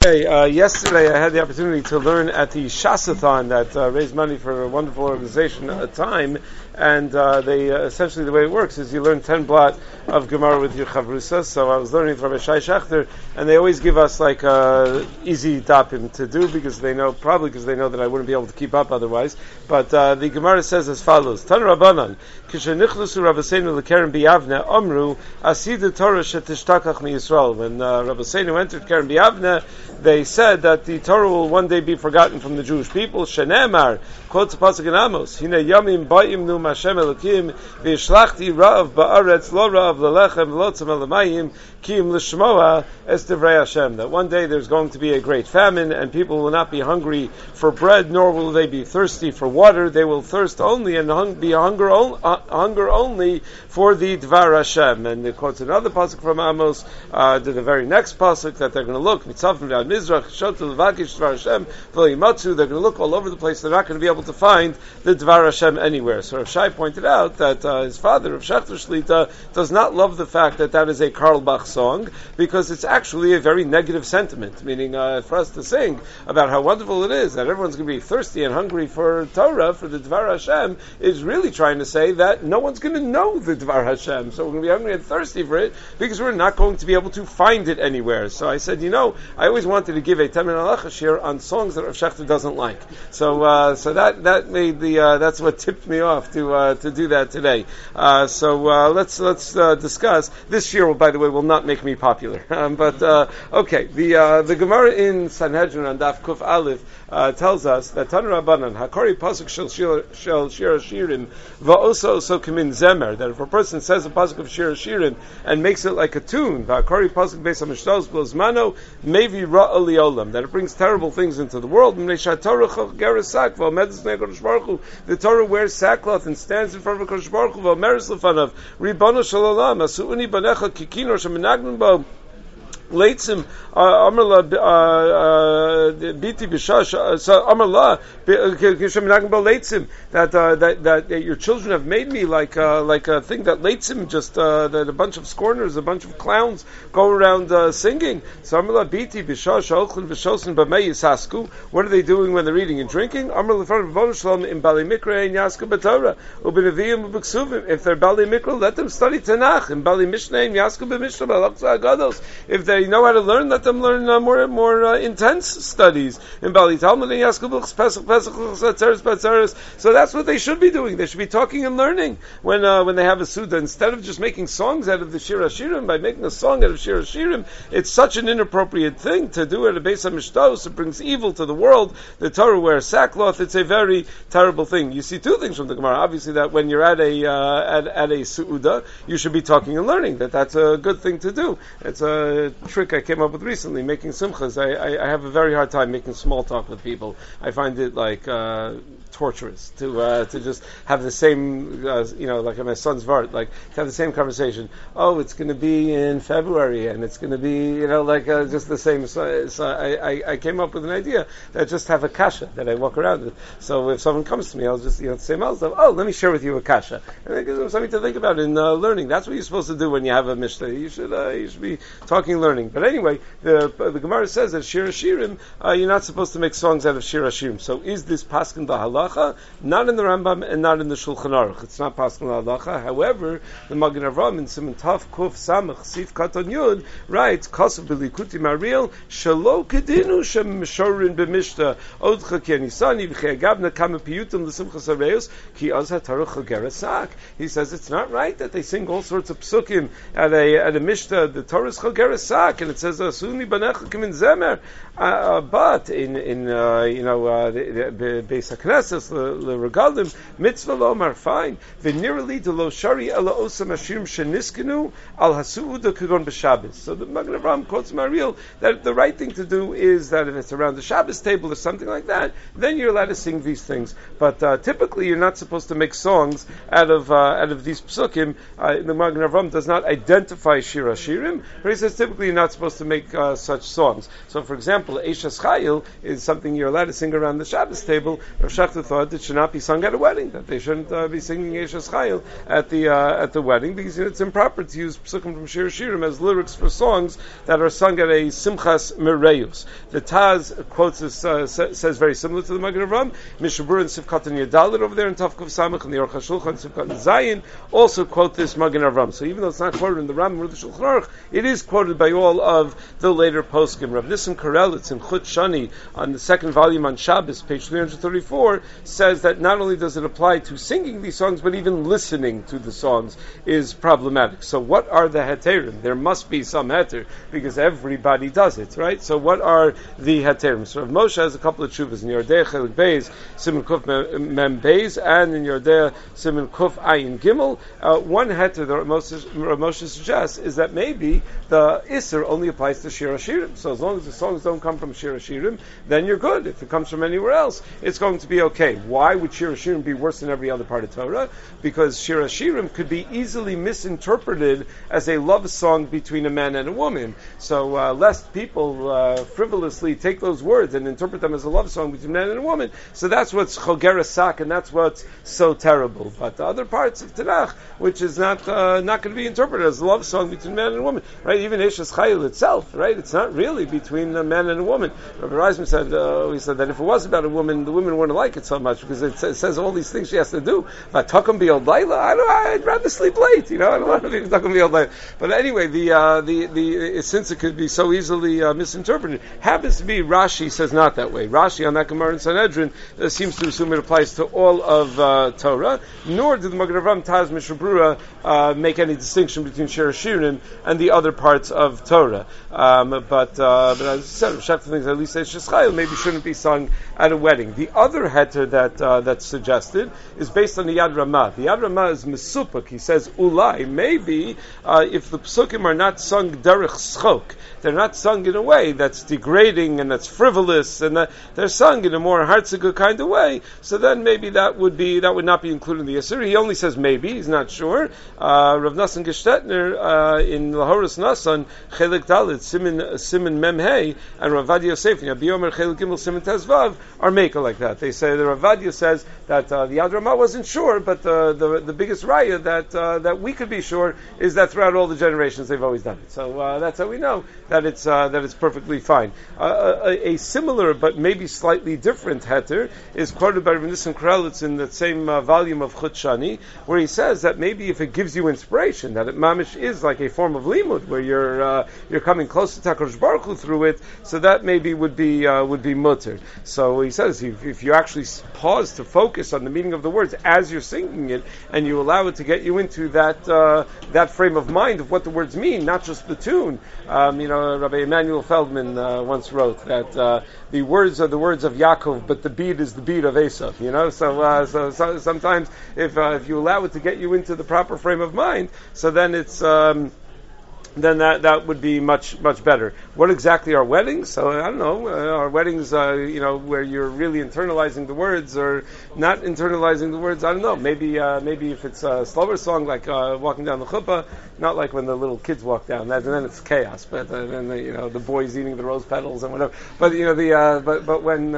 Hey, yesterday I had the opportunity to learn at the Shasathon that raised money for a wonderful organization at a time, and they essentially the way it works is you learn 10 blot of Gemara with your chavrusa. So I was learning from Shai Shachter, and they always give us like easy dapim to do because they know that I wouldn't be able to keep up otherwise. But the Gemara says as follows: Tan Rabbanan Kishenichlusu Rabbeinu leKeren Biyavne Amru Asida Torah Shetishtachach MiYisrael. When Rabbeinu entered Keren Biyavne, they said that the Torah will one day be forgotten from the Jewish people. Shenemar quotes pasuk in Amos: Hine yamim ba'im nu Hashem Elokim v'yishlachti ra'av ba'aretz lo ra'av lelechem v'lo tzemel lemayim ki im l'shmoa es divrei Hashem. That one day there's going to be a great famine and people will not be hungry for bread, nor will they be thirsty for water. They will thirst only and be hunger only for the Dvar Hashem. And it quotes another pasuk from Amos, to the very next pasuk, that they're going to look mitzavim down Mizrach shotel levakish Dvar Hashem v'lo yimatzu. They're going to look all over the place. They're not going to be able to find the Dvar Hashem anywhere. So Rav Shai pointed out that his father, Rav Shachter Shlita, does not love the fact that that is a Carlebach song, because it's actually a very negative sentiment, meaning for us to sing about how wonderful it is that everyone's going to be thirsty and hungry for Torah, for the Dvar Hashem, is really trying to say that no one's going to know the Dvar Hashem, so we're going to be hungry and thirsty for it because we're not going to be able to find it anywhere. So I said, I always wanted to give a Temin Halacha shir on songs that Rav Shachter doesn't like. So that made that's what tipped me off to do that today. Let's discuss. This year, by the way, will not make me popular. Okay, the Gemara in Sanhedrin on Daf Kuf Aleph tells us that Tan Rabbanan Hakori pasuk shel Shir Hashirim va'osa oso kamin zemer, that if a person says a pasuk of Shir Hashirim and makes it like a tune, Hakori pasuk beis hamishtos blozmano mevi ra aliolam, that it brings terrible things into the world. The Torah wears sackcloth and stands in front of Kodesh Baruch Hu v'omeres lefanav Ribbono shel olam asu'uni banecha kikinor shemenagnu bo Leitzim Amarla Biti Bishash Amarla Kishaminagba Leitzim, that your children have made me like a thing that Leitzim, just that a bunch of scorners, a bunch of clowns go around singing. So Amarla Biti Bishash Ochlin Vishosin Bamei Yisasku. What are they doing when they're eating and drinking? Amarla Vonushalom in Bali Mikra and Yaska Batora Ubinaviyim Ubiksuvim. If they're Bali Mikra, let them study Tanakh. In Bali Mishnah and Yaska B'Mishnah Balakza Agados. If they know how to learn, let them learn more intense studies in Bali Talmud and Yaskubus Pesach Batzeres. So that's what they should be doing. They should be talking and learning when they have a Suda, instead of just making songs out of the Shir Hashirim. By making a song out of Shir Hashirim, it's such an inappropriate thing to do at a Beis HaMishtos. It brings evil to the world. The Torah wears sackcloth. It's a very terrible thing. You see two things from the Gemara. Obviously, that when you're at a Suuda, you should be talking and learning. That's a good thing to do. It's a trick I came up with recently, making simchas. I have a very hard time making small talk with people. I find it like torturous to just have the same, like at my son's vart, like to have the same conversation. Oh, it's going to be in February, and it's going to be, just the same. So I came up with an idea that just have a kasha that I walk around with. So if someone comes to me, I'll just say, oh, let me share with you a kasha, and it gives them something to think about in learning. That's what you're supposed to do when you have a mishnah. You should be talking and learning. But anyway, the Gemara says that Shir Hashirim, you're not supposed to make songs out of Shir Hashirim. So is this paskin halacha? Not in the Rambam and not in the Shulchan Aruch. It's not paskin halacha. However, the Magen Avraham in Siman Taf Kuf Samach Sif Katan Yud writes, Kosav b'likuti maril shelo kedinu shem mishorin b'mishta odcha ki anisani v'cheyagavna kama piyutim l'simchas hareus ki az hataruch chagerasak. He says it's not right that they sing all sorts of psukim at a mishnah. The Torah is chagerasak, and it says Asuni banecha kamin zemer. But in Beis HaKnesses l'regalim mitzvah lomar, fine. V'nirali de lo shari ela osam hashirim sheniskenu al hasuuda kagon b'Shabbos. So the Magen Avraham quotes Mariel that the right thing to do is that if it's around the Shabbos table or something like that, then you're allowed to sing these things. But typically, you're not supposed to make songs out of these psukim. The Magen Avraham does not identify Shir Hashirim, but he says typically you're not supposed to make such songs. So, for example, Eishes Chayil is something you're allowed to sing around the Shabbos table. Rav Shechter thought it should not be sung at a wedding, that they shouldn't be singing Eishes Chayil at the wedding, because it's improper to use psukim from Shir Shirim as lyrics for songs that are sung at a Simchas Mereyus. The Taz quotes this, says very similar to the Magen Avraham. Mishabur and Sivkat and Yedalit over there in Tavkov Samach and the Aruch HaShulchan and Sivkat and Zayin also quote this Magen Avraham. So even though it's not quoted in the Ram or the Shulchan Aruch, it is quoted by all of the later poskim. Rav Nissim Karelitz in Chut Shani on the second volume on Shabbos, page 334, says that not only does it apply to singing these songs, but even listening to the songs is problematic. So what are the heterim? There must be some heter, because everybody does it, right? So what are the heterim? So Rav Moshe has a couple of tshuvas in Yordei Chelik Beis, Siman Kuf Mem Beis, and in Yordei Siman Kuf Ayin Gimel. One heter that Rav Moshe suggests is that maybe the Isser only applies to Shir HaShirim. So as long as the songs don't come from Shir HaShirim, then you're good. If it comes from anywhere else, it's going to be okay. Why would Shir HaShirim be worse than every other part of Torah? Because Shir HaShirim could be easily misinterpreted as a love song between a man and a woman. So lest people frivolously take those words and interpret them as a love song between a man and a woman, so that's what's Choger Sak, and that's what's so terrible. But the other parts of Tanakh, which is not going to be interpreted as a love song between a man and a woman, right? Even Eishes Chayil itself, right? It's not really between a man and a woman. Rabbi Reisman said, he said that if it was about a woman, the women wouldn't like it so much, because it says all these things she has to do. V'atakom b'yod layla, I'd rather sleep late, I don't want to be v'atakom b'yod layla. But anyway, since it could be so easily misinterpreted, happens to be Rashi says not that way. Rashi on that Gemara in Sanhedrin seems to assume it applies to all of Torah, nor did the Magen Avraham Taz Mishabura make any distinction between Shir HaShirim and the other parts of Torah. But as I said, Sheph thinks at least Eishes Chayil maybe shouldn't be sung at a wedding. The other heter that's suggested is based on the Yad Ramah. The Yad Ramah is Mesupuk. He says, Ulai, maybe if the psukim are not sung derech schok, they're not sung in a way that's degrading and that's frivolous, and they're sung in a more hartziger kind of way, so then maybe that would not be included in the Yisur. He only says maybe, he's not sure. Rav Nassan Gestetner in Lahoros Nassan, Chelik Dalit, Simin Memhei, and Rav Vadia Yosef, Yabi Omer Chelik Gimel Simin Tezvav, are maker like that. They say that Rav Vadia says that the Yad Ramah wasn't sure, but the biggest raya that we could be sure is that throughout all the generations they've always done it. So that's how we know that it's perfectly fine. A similar but maybe slightly different heter is quoted by Rav Nissim Karelitz in that same volume of Chut Shani, where he says that maybe if it gives you inspiration, that it mamish is like a form of limud, where you're coming close to HaKadosh Baruch Hu through it, so that maybe would be mutter. So he says if you actually pause to focus on the meaning of the words as you're singing it, and you allow it to get you into that frame of mind of what the words mean, not just the tune. Rabbi Emanuel Feldman once wrote that the words are the words of Yaakov, but the beat is the beat of Esav. So sometimes if you allow it to get you into the proper frame of mind, so then it's then that would be much better. What exactly are weddings? So I don't know. Are weddings where you're really internalizing the words or not internalizing the words? I don't know. Maybe if it's a slower song like walking down the chuppah, not like when the little kids walk down. And then it's chaos. But then the boys eating the rose petals and whatever. But but when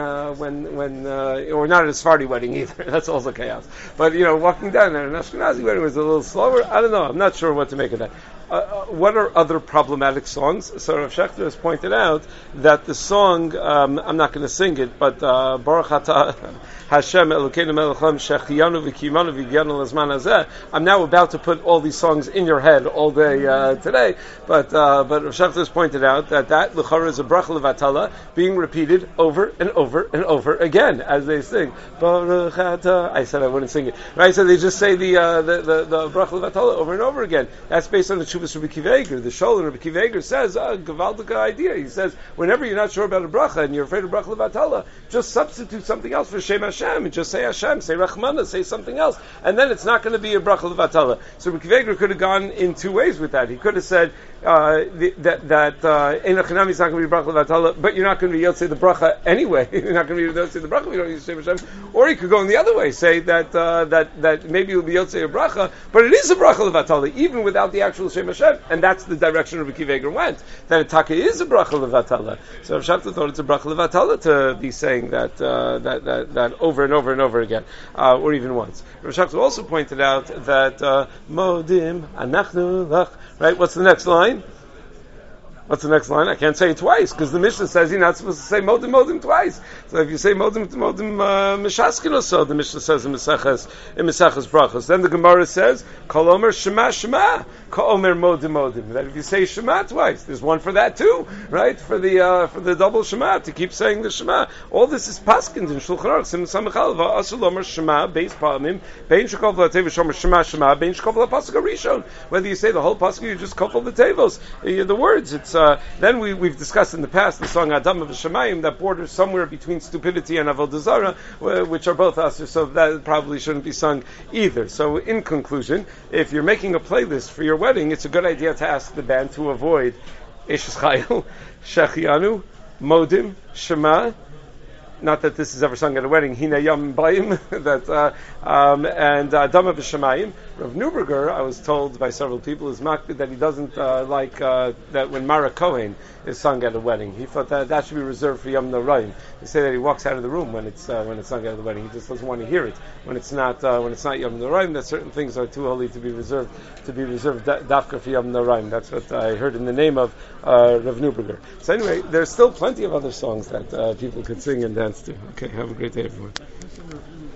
or not at a Sephardi wedding either. That's also chaos. But walking down at an Ashkenazi wedding was a little slower. I don't know. I'm not sure what to make of that. What are other problematic songs? So Rav Shechter has pointed out that the song, I'm not going to sing it, but Baruch Atah Hashem Elokeinu Melech Haolam Shechianu V'Kiyimanu V'Higanu L'Zman Hazeh. I'm now about to put all these songs in your head all day today, but Rav Shechter has pointed out that l'chara is a bracha levatala being repeated over and over and over again as they sing. Baruch Atah. I said I wouldn't sing it, right? So they just say the bracha levatala over and over again. That's based on the Shuvas Rabbi Akiva Eiger. The Sholem Rabbi Akiva Eiger says a gewaldige idea. He says whenever you're not sure about a bracha and you're afraid of bracha levatala, just substitute something else for Shem Hashem and just say Hashem, say Rachmana, say something else, and then it's not going to be a bracha levatala. So Rabbi Akiva Eiger could have gone in two ways with that. He could have said Ein Achinami is not going to be bracha levatala, but you're not going to be yotzei the bracha anyway. You're not going to be yotzei the bracha. You don't use Shem Hashem. Or you could go in the other way, say that maybe you'll be yotzei a bracha, but it is a bracha levatala, even without the actual Shem Hashem, and that's the direction Rabbi Akiva Eiger went. That a taka is a bracha levatala. So Rav Shabta thought it's a bracha levatala to be saying that over and over and over again, or even once. Rav Shabta also pointed out that modim anachnu lach. Right? What's the next line? What's the next line? I can't say it twice because the Mishnah says you're not supposed to say modim twice. So if you say modim mishaskin or so, the Mishnah says in Mesechus brachos. Then the Gemara says kol omer shema shema, kol omer modim. That if you say shema twice, there's one for that too, right? For the double shema to keep saying the shema. All this is paskins in Shulchan Aruch. Sim samachal va'asul omer shema beis pa'amim bein shekol v'atev shomer shema bein shekol v'apasuk rishon. Whether you say the whole pasuk, you just kofel the tevos, the words. It's then we've discussed in the past the song Adam of Shemayim that borders somewhere between stupidity and avodah zarah, which are both asur, so that probably shouldn't be sung either. So in conclusion, if you're making a playlist for your wedding, it's a good idea to ask the band to avoid Eshes Chayil, Shechianu, Modim, Shema. Not that this is ever sung at a wedding. Hina Yam Bayim, and Dama B'Shamayim. Rav Neuberger, I was told by several people, is makbid that he doesn't like that when Mara Kohen is sung at a wedding. He thought that should be reserved for Yom Noraim. They say that he walks out of the room when it's sung at the wedding. He just doesn't want to hear it when it's not Yom Noraim. That certain things are too holy to be reserved dafka for Yom Noraim. That's what I heard in the name of Rav Neuberger. So anyway, there's still plenty of other songs that people could sing and dance to. Okay, have a great day, everyone.